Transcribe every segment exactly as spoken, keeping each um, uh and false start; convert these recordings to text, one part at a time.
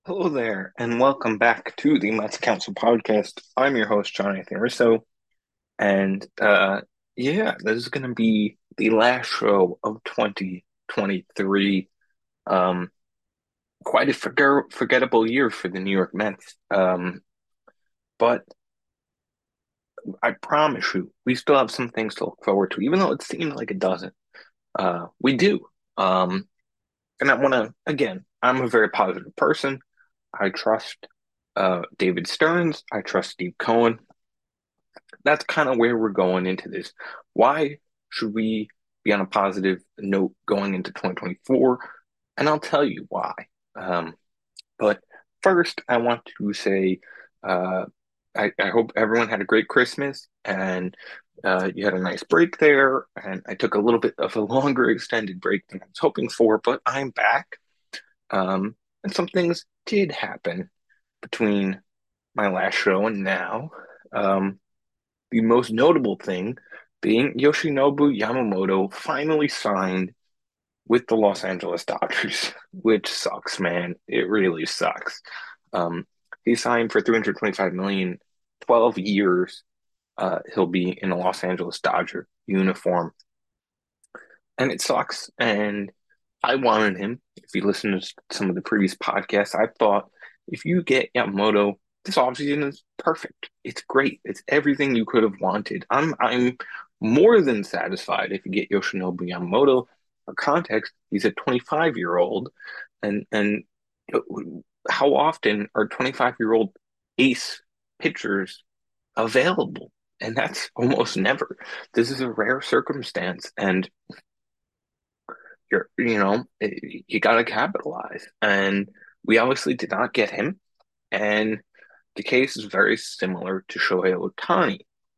Hello there, and welcome back to the Mets Council podcast. I'm your host, Jonathan Russo, and uh, yeah, this is going to be the last show of twenty twenty-three. Um, Quite a forget forgettable year for the New York Mets, um, but I promise you, we still have some things to look forward to, even though it seems like it doesn't. Uh, we do, um, and I want to again. I'm a very positive person. I trust uh, David Stearns. I trust Steve Cohen. That's kind of where we're going into this. Why should we be on a positive note going into twenty twenty-four? And I'll tell you why. Um, but first, I want to say uh, I, I hope everyone had a great Christmas and uh, you had a nice break there. And I took a little bit of a longer extended break than I was hoping for, but I'm back. Um, and some things did happen between my last show and now. Um, the most notable thing being Yoshinobu Yamamoto finally signed with the Los Angeles Dodgers, which sucks, man. It really sucks. Um, he signed for three hundred twenty-five million dollars, twelve years. Uh, he'll be in a Los Angeles Dodger uniform, and it sucks. And I wanted him. If you listen to some of the previous podcasts, I thought if you get Yamamoto, this offseason is perfect. It's great. It's everything you could have wanted. I'm I'm more than satisfied if you get Yoshinobu Yamamoto. For context, he's a twenty-five year old, and and how often are twenty-five year old ace pitchers available? And that's almost never. This is a rare circumstance, and you're, you know, you got to capitalize. And we obviously did not get him. And the case is very similar to Shohei Ohtani.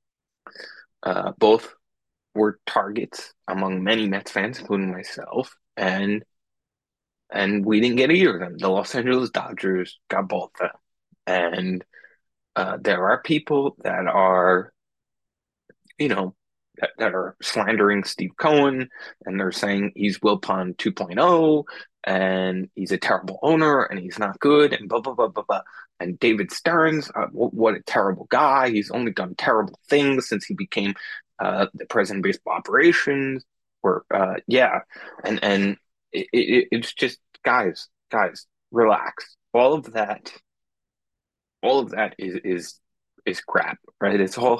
Uh, both were targets among many Mets fans, including myself. And and we didn't get either of them. The Los Angeles Dodgers got both of them. And uh, there are people that are you know, that, that are slandering Steve Cohen and they're saying he's Wilpon 2.0 and he's a terrible owner and he's not good and blah, blah, blah, blah, blah. And David Stearns, uh, what a terrible guy. He's only done terrible things since he became uh, the president of baseball operations. Or, uh, yeah. And, and it, it, it's just, guys, guys, relax. All of that, all of that is, is, is crap, right? It's all,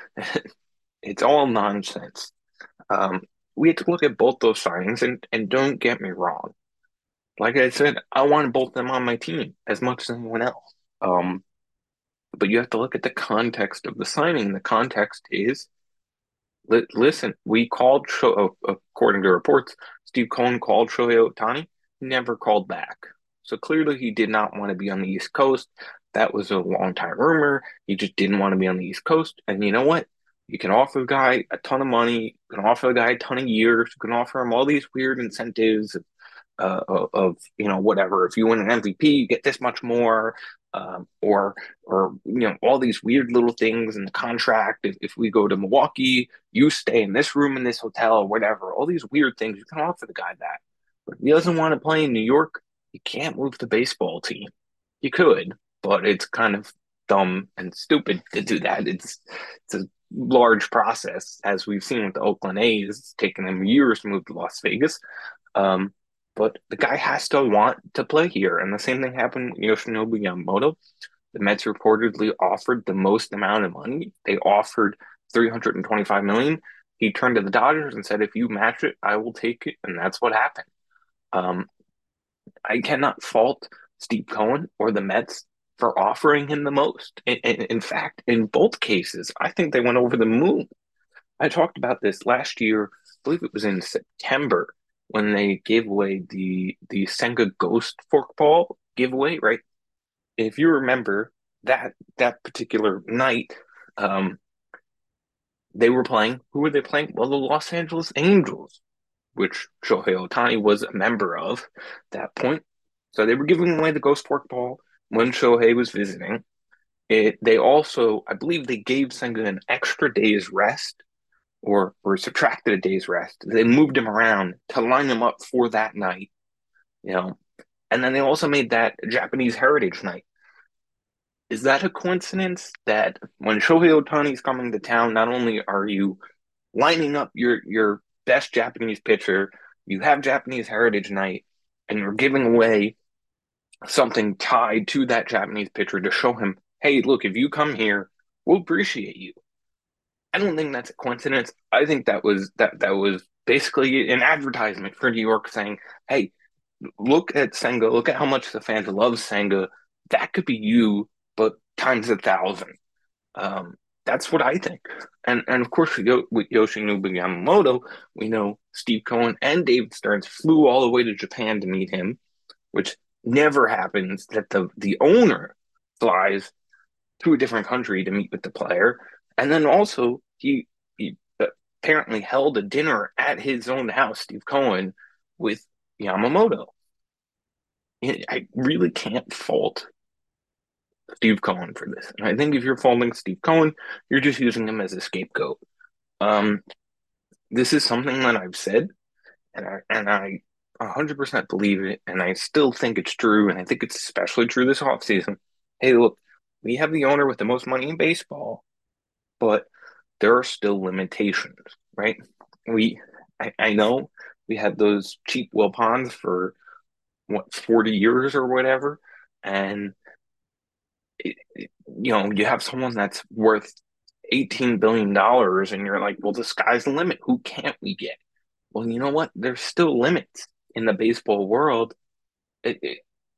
it's all nonsense. Um, we have to look at both those signings, and and don't get me wrong. Like I said, I want both of them on my team as much as anyone else. Um, but you have to look at the context of the signing. The context is, li listen, we called, Sho uh, according to reports, Steve Cohen called Shohei Ohtani, never called back. So clearly he did not want to be on the East Coast. That was a long time rumor. He just didn't want to be on the East Coast. And you know what? You can offer the guy a ton of money. You can offer the guy a ton of years. You can offer him all these weird incentives uh, of, of, you know, whatever. If you win an M V P, you get this much more, um, or or you know, all these weird little things in the contract. If, if we go to Milwaukee, you stay in this room in this hotel or whatever. All these weird things you can offer the guy that. But if he doesn't want to play in New York, you can't move the baseball team. You could, but it's kind of dumb and stupid to do that. It's it's a large process, as we've seen with the Oakland A's. It's taken them years to move to Las Vegas. Um, but the guy has to want to play here. And the same thing happened with Yoshinobu Yamamoto. The Mets reportedly offered the most amount of money. They offered three hundred twenty-five million dollars. He turned to the Dodgers and said, if you match it, I will take it. And that's what happened. Um, I cannot fault Steve Cohen or the Mets for offering him the most. In, in, in fact, in both cases, I think they went over the moon. I talked about this last year. I believe it was in September when they gave away the the Senga Ghost forkball giveaway, right? If you remember that that particular night, um, they were playing. Who were they playing? Well, the Los Angeles Angels, which Shohei Ohtani was a member of at that point. So they were giving away the Ghost forkball when Shohei was visiting. It, they also, I believe, they gave Senga an extra day's rest or or subtracted a day's rest. They moved him around to line him up for that night, you know. And then they also made that Japanese Heritage Night. Is that a coincidence that when Shohei Ohtani is coming to town, not only are you lining up your your best Japanese pitcher, you have Japanese Heritage Night, and you're giving away something tied to that Japanese pitcher to show him, hey, look, if you come here, we'll appreciate you. I don't think that's a coincidence. I think that was that that was basically an advertisement for New York saying, hey, look at Senga, look at how much the fans love Senga. That could be you, but times a thousand. Um, that's what I think. And and of course, with Yoshinobu Yamamoto, we know Steve Cohen and David Stearns flew all the way to Japan to meet him, which never happens that the the owner flies to a different country to meet with the player. And then also he he apparently held a dinner at his own house, Steve Cohen, with Yamamoto. I really can't fault Steve Cohen for this. And I think if you're faulting Steve Cohen, you're just using him as a scapegoat. Um, this is something that I've said, and I and I one hundred percent believe it, and I still think it's true, and I think it's especially true this offseason. Hey, look, we have the owner with the most money in baseball, but there are still limitations, right? We, I, I know we had those cheap Wilpons for what forty years or whatever, and it, it, you know you have someone that's worth eighteen billion dollars, and you're like, well, the sky's the limit. Who can't we get? Well, you know what? There's still limits in the baseball world. It, it,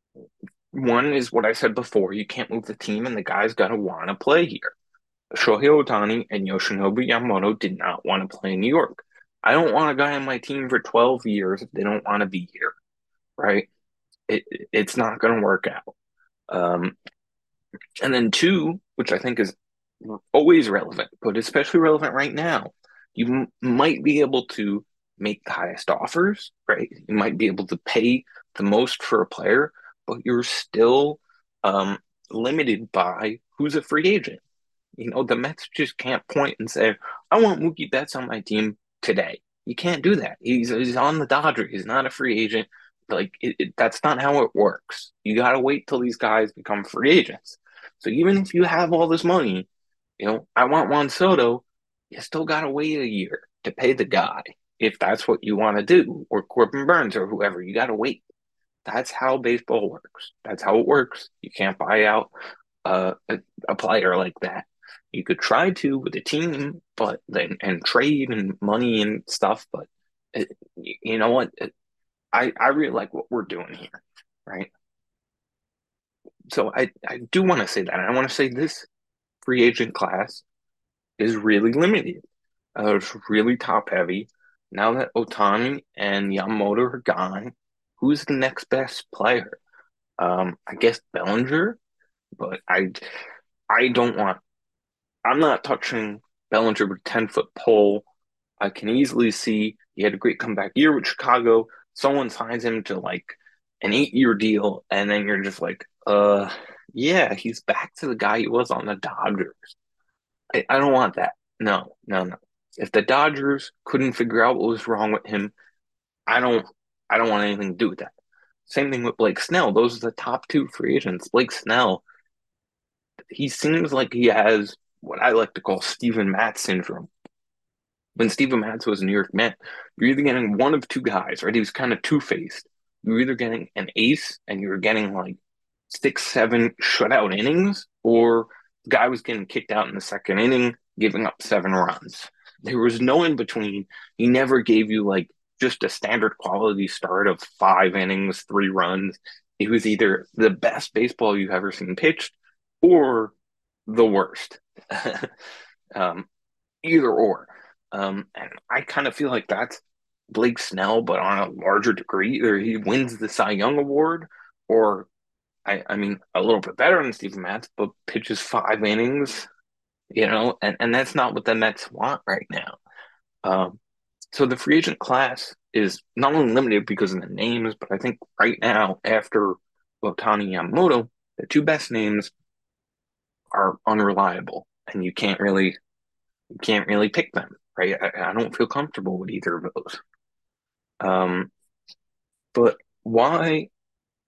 one is what I said before. You can't move the team, and the guy's got to want to play here. Shohei Ohtani and Yoshinobu Yamamoto did not want to play in New York. I don't want a guy on my team for twelve years if they don't want to be here, right? It, it's not going to work out. Um, and then two, which I think is always relevant, but especially relevant right now, you m- might be able to make the highest offers, right? You might be able to pay the most for a player, but you're still um, limited by who's a free agent. You know, the Mets just can't point and say, I want Mookie Betts on my team today. You can't do that. He's he's on the Dodgers. He's not a free agent. Like it, it, that's not how it works. You got to wait till these guys become free agents. So even if you have all this money, you know, I want Juan Soto, you still got to wait a year to pay the guy if that's what you want to do, or Corbin Burns or whoever. You got to wait. That's how baseball works. That's how it works. You can't buy out uh, a, a player like that. You could try to with a team, but then and trade and money and stuff. But it, you know what? It, I I really like what we're doing here, right? So I I do want to say that. I want to say this free agent class is really limited. Uh, it's really top heavy. Now that Ohtani and Yamamoto are gone, who's the next best player? Um, I guess Bellinger, but I I don't want. I'm not touching Bellinger with a ten foot pole. I can easily see he had a great comeback year with Chicago. Someone signs him to like an eight year deal, and then you're just like, uh, yeah, he's back to the guy he was on the Dodgers. I, I don't want that. No, no, no. If the Dodgers couldn't figure out what was wrong with him, I don't I don't want anything to do with that. Same thing with Blake Snell. Those are the top two free agents. Blake Snell, he seems like he has what I like to call Steven Matz syndrome. When Steven Matz was a New York Met, you're either getting one of two guys, right? He was kind of two-faced. You were either getting an ace and you were getting like six, seven shutout innings, or the guy was getting kicked out in the second inning, giving up seven runs. There was no in between. He never gave you like just a standard quality start of five innings, three runs. It was either the best baseball you've ever seen pitched or the worst. um, Either or. Um, and I kind of feel like that's Blake Snell, but on a larger degree. Either he wins the Cy Young Award, or I, I mean, a little bit better than Steven Matz, but pitches five innings, you know, and, and that's not what the Mets want right now. Um, so the free agent class is not only limited because of the names, but I think right now, after Ohtani Yamamoto, the two best names are unreliable, and you can't really you can't really pick them, right? I, I don't feel comfortable with either of those. Um, but why?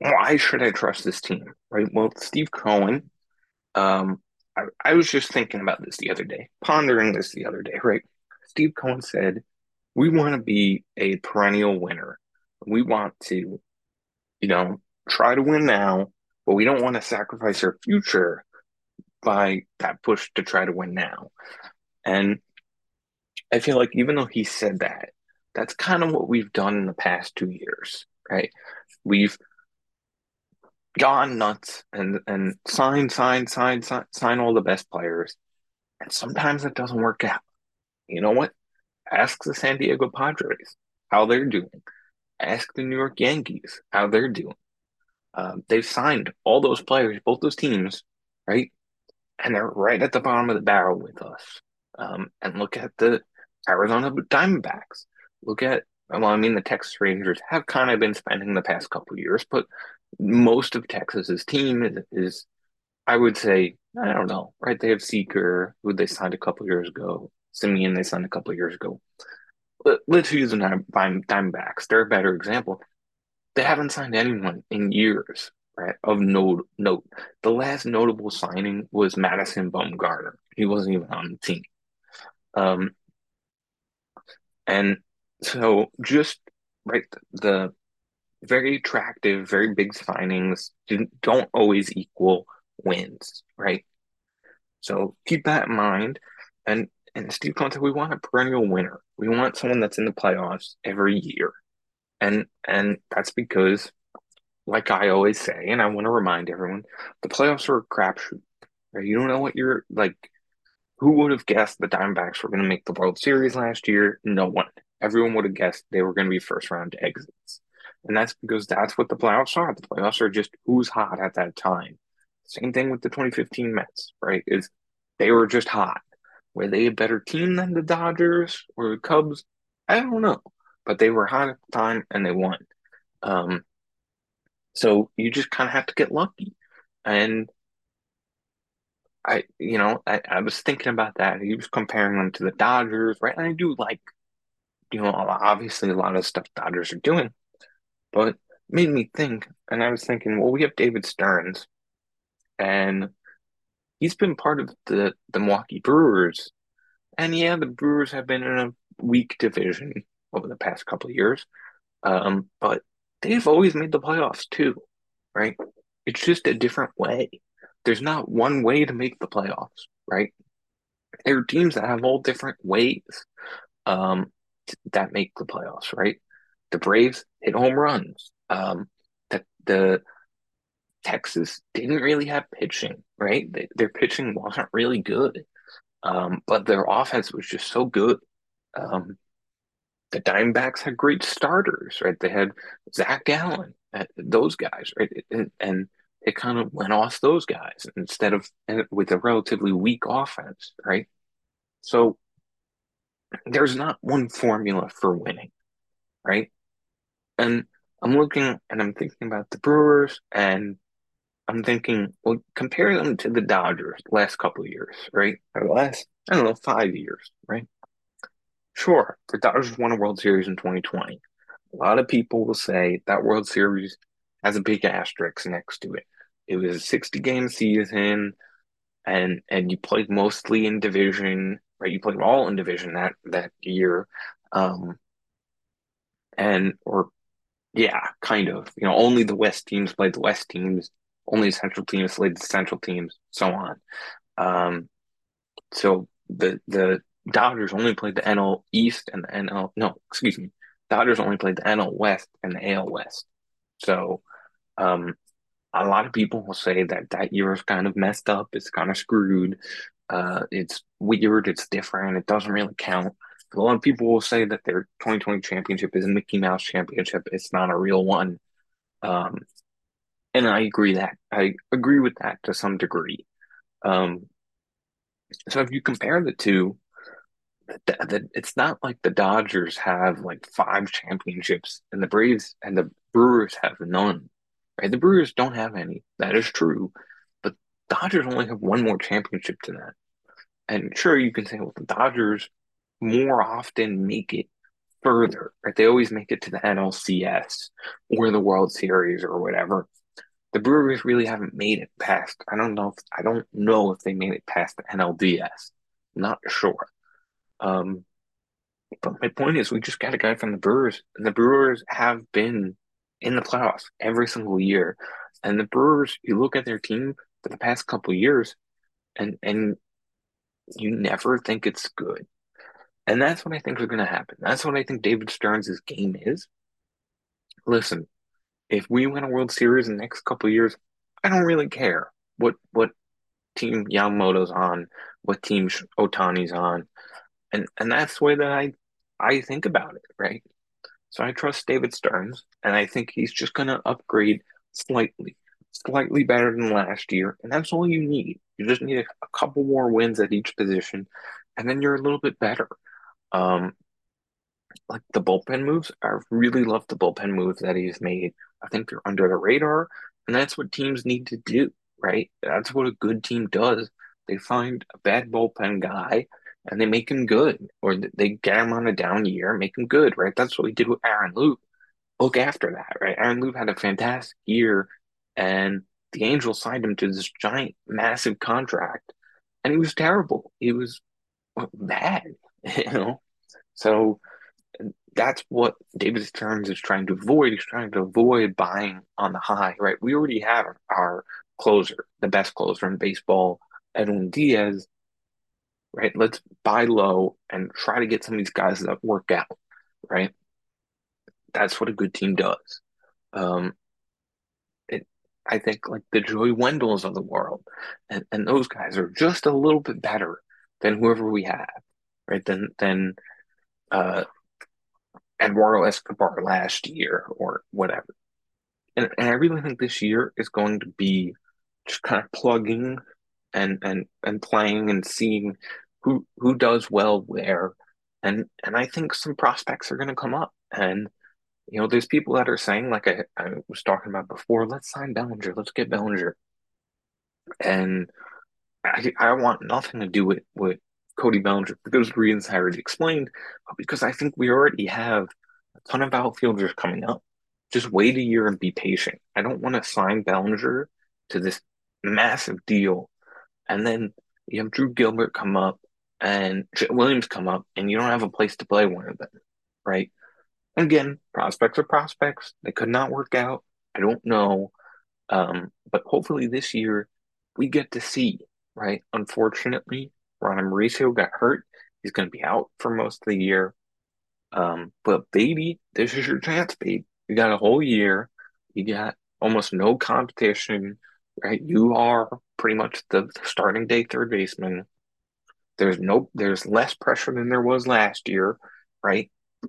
why should I trust this team, right? Well, Steve Cohen, um, I, I was just thinking about this the other day, pondering this the other day, right? Steve Cohen said, we want to be a perennial winner. We want to, you know, try to win now, but we don't want to sacrifice our future by that push to try to win now. And I feel like even though he said that, that's kind of what we've done in the past two years, right? We've gone nuts and and sign, sign, sign, sign, sign all the best players, and sometimes it doesn't work out. You know what? Ask the San Diego Padres how they're doing. Ask the New York Yankees how they're doing. Um, they've signed all those players, both those teams, right? And they're right at the bottom of the barrel with us. Um, and look at the Arizona Diamondbacks. Look at, well, I mean, the Texas Rangers have kind of been spending the past couple of years, but most of Texas's team is, is, I would say, I don't know, right? They have Seager, who they signed a couple of years ago. Simeon, they signed a couple of years ago. Let, let's use the Diamondbacks. They're a better example. They haven't signed anyone in years, right? Of note, note. The last notable signing was Madison Bumgarner. He wasn't even on the team. Um, and so just right, the very attractive, very big signings don't always equal wins, right? So keep that in mind. And and Steve Conte, we want a perennial winner. We want someone that's in the playoffs every year. And and that's because like I always say, and I want to remind everyone, the playoffs are a crapshoot. Right? You don't know what you're like. Who would have guessed the Diamondbacks were going to make the World Series last year? No one. Everyone would have guessed they were going to be first round exits. And that's because that's what the playoffs are. The playoffs are just who's hot at that time. Same thing with the twenty fifteen Mets, right? Is they were just hot. Were they a better team than the Dodgers or the Cubs? I don't know. But they were hot at the time and they won. Um, so you just kind of have to get lucky. And I, you know, I, I was thinking about that. He was comparing them to the Dodgers, right? And I do like, you know, obviously a lot of stuff Dodgers are doing, but it made me think. And I was thinking, well, we have David Stearns, and he's been part of the the Milwaukee Brewers. And yeah, the Brewers have been in a weak division over the past couple of years. Um, but they've always made the playoffs too, right? It's just a different way. There's not one way to make the playoffs, right? There are teams that have all different ways um, t- that make the playoffs, right? The Braves hit home runs. Um, the, the Texas didn't really have pitching, right? They, their pitching wasn't really good, um, but their offense was just so good. Um, the Diamondbacks had great starters, right? They had Zach Gallen, uh, those guys, right? And, and it kind of went off those guys instead of and with a relatively weak offense, right? So there's not one formula for winning, right? And I'm looking and I'm thinking about the Brewers and I'm thinking, well, compare them to the Dodgers the last couple of years, right? Or the last, I don't know, five years, right? Sure, the Dodgers won a World Series in twenty twenty. A lot of people will say that World Series has a big asterisk next to it. It was a sixty game season and and you played mostly in division, right? You played all in division that that year. Um and or yeah, kind of. You know, only the West teams played the West teams, only the Central teams played the Central teams, so on. Um so the the Dodgers only played the N L East and the N L no, excuse me. Dodgers only played the N L West and the A L West. So um a lot of people will say that that year is kind of messed up. It's kind of screwed. Uh, it's weird. It's different. It doesn't really count. A lot of people will say that their twenty twenty championship is a Mickey Mouse championship. It's not a real one. Um, and I agree that I agree with that to some degree. Um, so if you compare the two, the, the, it's not like the Dodgers have like five championships and the Braves and the Brewers have none. Right? The Brewers don't have any. That is true. But Dodgers only have one more championship than that. And sure, you can say, well, the Dodgers more often make it further, right? They always make it to the N L C S or the World Series or whatever. The Brewers really haven't made it past. I don't know if I don't know if they made it past the N L D S. Not sure. Um, but my point is, we just got a guy from the Brewers, and the Brewers have been in the playoffs every single year. And the Brewers, you look at their team for the past couple of years, and and you never think it's good. And that's what I think is going to happen. That's what I think David Stearns' game is. Listen, if we win a World Series in the next couple of years, I don't really care what what team Yamamoto's on, what team Otani's on, and and that's the way that I I think about it, right? So I trust David Stearns, and I think he's just going to upgrade slightly, slightly better than last year, and that's all you need. You just need a, a couple more wins at each position, and then you're a little bit better. Um, like the bullpen moves, I really love the bullpen moves that he's made. I think they're under the radar, and that's what teams need to do, right? That's what a good team does. They find a bad bullpen guy and they make him good, or they get him on a down year, make him good, right? That's what we did with Aaron Loup. Look after that, right? Aaron Loup had a fantastic year, and the Angels signed him to this giant, massive contract, and he was terrible. He was well, bad, you know? So that's what David Stearns is trying to avoid. He's trying to avoid buying on the high, right? We already have our closer, the best closer in baseball, Edwin Diaz, right? Let's buy low and try to get some of these guys that work out, right? That's what a good team does. Um, it, I think like the Joey Wendells of the world, and, and those guys are just a little bit better than whoever we have, right? Than than uh, Eduardo Escobar last year or whatever. And, and I really think this year is going to be just kind of plugging and and and playing and seeing who who does well where. And and I think some prospects are going to come up. And you know, there's people that are saying, like I, I was talking about before, let's sign Bellinger, let's get Bellinger. And I I want nothing to do with with Cody Bellinger for those reasons I already explained, but because I think we already have a ton of outfielders coming up. Just wait a year and be patient. I don't want to sign Bellinger to this massive deal, and then you have Drew Gilbert come up and J Williams come up, and you don't have a place to play one of them, right? Again, prospects are prospects. They could not work out. I don't know. Um, but hopefully this year we get to see, right? Unfortunately, Ron Mauricio got hurt. He's going to be out for most of the year. Um, but baby, this is your chance, babe. You got a whole year. You got almost no competition, right? You are pretty much the starting day third baseman. There's no, there's less pressure than there was last year, right?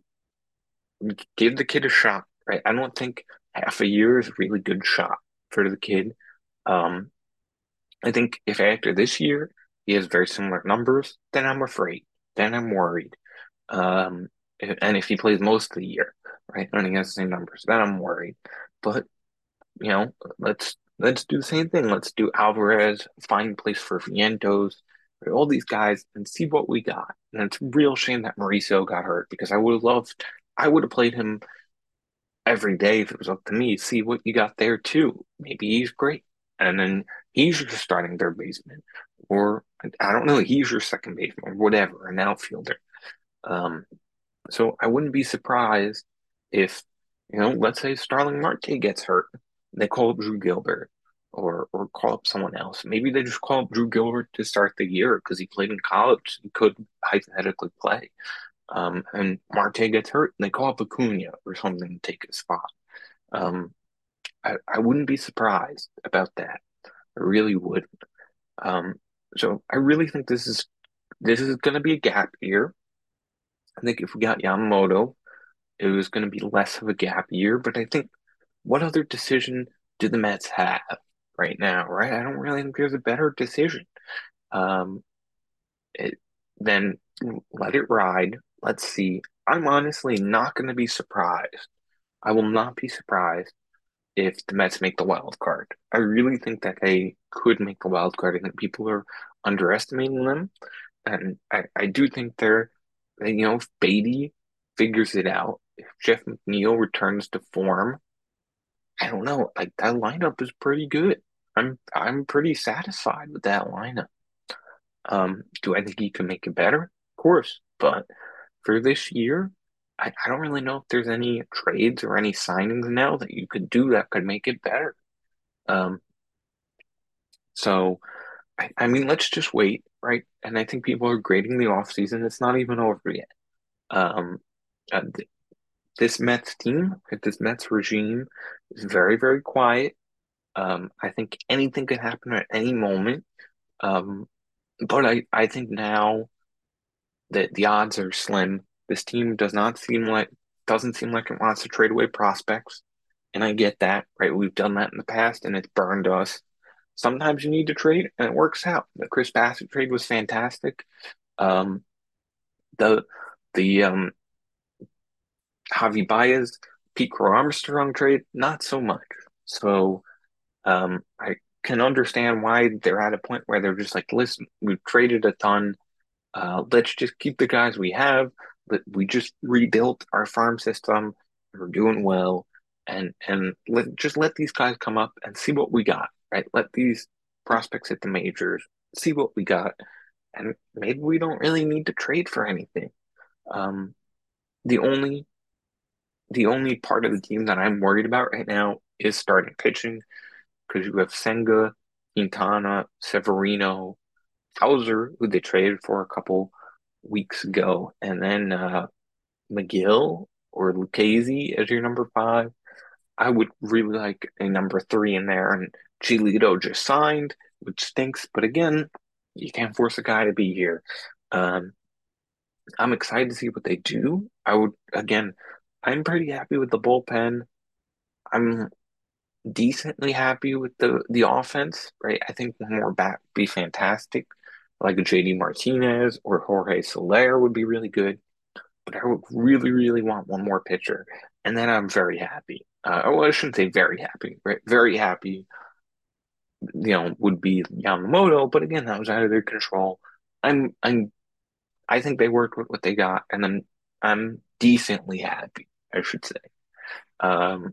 Give the kid a shot, right? I don't think half a year is a really good shot for the kid. Um, I think if after this year he has very similar numbers, then I'm afraid. Then I'm worried. Um, and if he plays most of the year, right, and he has the same numbers, then I'm worried. But you know, let's let's do the same thing. Let's do Alvarez, find place for Vientos, right, all these guys, and see what we got. And it's a real shame that Mauricio got hurt because I would have loved, I would have played him every day if it was up to me. See what you got there too. Maybe he's great, and then he's your starting third baseman, or I don't know, he's your second baseman, or whatever, an outfielder. Um, so I wouldn't be surprised if, you know, let's say Starling Marte gets hurt. They call up Drew Gilbert or or call up someone else. Maybe they just call up Drew Gilbert to start the year because he played in college. He could hypothetically play. Um, and Marte gets hurt and they call up Acuna or something to take his spot. Um, I, I wouldn't be surprised about that. I really would. Um, so I really think this is this is going to be a gap year. I think if we got Yamamoto, it was going to be less of a gap year. But I think what other decision do the Mets have right now, right? I don't really think there's a better decision. Um, it, then let it ride. Let's see. I'm honestly not going to be surprised. I will not be surprised if the Mets make the wild card. I really think that they could make the wild card. I think people are underestimating them. And I, I do think they're, you know, if Beatty figures it out, if Jeff McNeil returns to form, I don't know. Like that lineup is pretty good. I'm I'm pretty satisfied with that lineup. Um, do I think he can make it better? Of course, but for this year, I, I don't really know if there's any trades or any signings now that you could do that could make it better. Um, so I, I mean, let's just wait, right? And I think people are grading the offseason. It's not even over yet. Um, uh, th this Mets team, this Mets regime is very, very quiet. Um, I think anything could happen at any moment. Um, but I, I think now that the odds are slim. This team does not seem like doesn't seem like it wants to trade away prospects. And I get that, right? We've done that in the past and it's burned us. Sometimes you need to trade and it works out. The Chris Bassett trade was fantastic. Um, the the um Javi Baez, Pete Crow Armstrong trade, not so much. So um I can understand why they're at a point where they're just like, listen, we've traded a ton. Uh, let's just keep the guys we have. But we just rebuilt our farm system. We're doing well, and and let just let these guys come up and see what we got. Right? Let these prospects hit the majors, see what we got, and maybe we don't really need to trade for anything. Um, the only the only part of the team that I'm worried about right now is starting pitching because you have Senga, Quintana, Severino, Hauser, who they traded for a couple weeks ago, and then uh, McGill or Lucchesi as your number five. I would really like a number three in there, and Giolito just signed, which stinks. But again, you can't force a guy to be here. Um, I'm excited to see what they do. I would again, I'm pretty happy with the bullpen. I'm decently happy with the the offense, right? I think one more bat would be fantastic. Like a J D Martinez or Jorge Soler would be really good. But I would really, really want one more pitcher. And then I'm very happy. Uh, well, I shouldn't say very happy, right? Very happy, you know, would be Yamamoto, but again, that was out of their control. I'm I'm I think they worked with what they got, and then I'm decently happy, I should say. Um,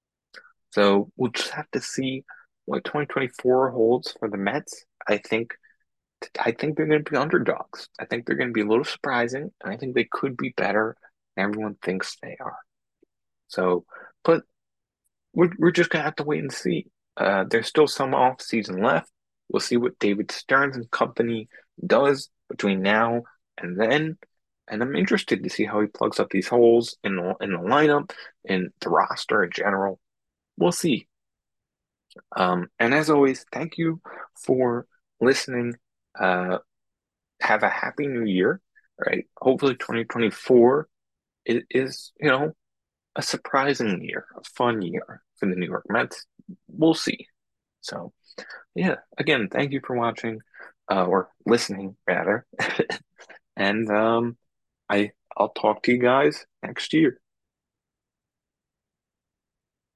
so we'll just have to see what twenty twenty-four holds for the Mets. I think I think they're going to be underdogs. I think they're going to be a little surprising, and I think they could be better than everyone thinks they are. So, but we're we're just gonna have to wait and see. Uh, there's still some off season left. We'll see what David Stearns and company does between now and then, and I'm interested to see how he plugs up these holes in the in the lineup in the roster in general. We'll see. Um, and as always, thank you for listening. Uh, have a happy new year. Right? Hopefully, twenty twenty-four is, is you know a surprising year, a fun year for the New York Mets. We'll see. So, yeah, again, thank you for watching, uh, or listening rather. And um, I I'll talk to you guys next year.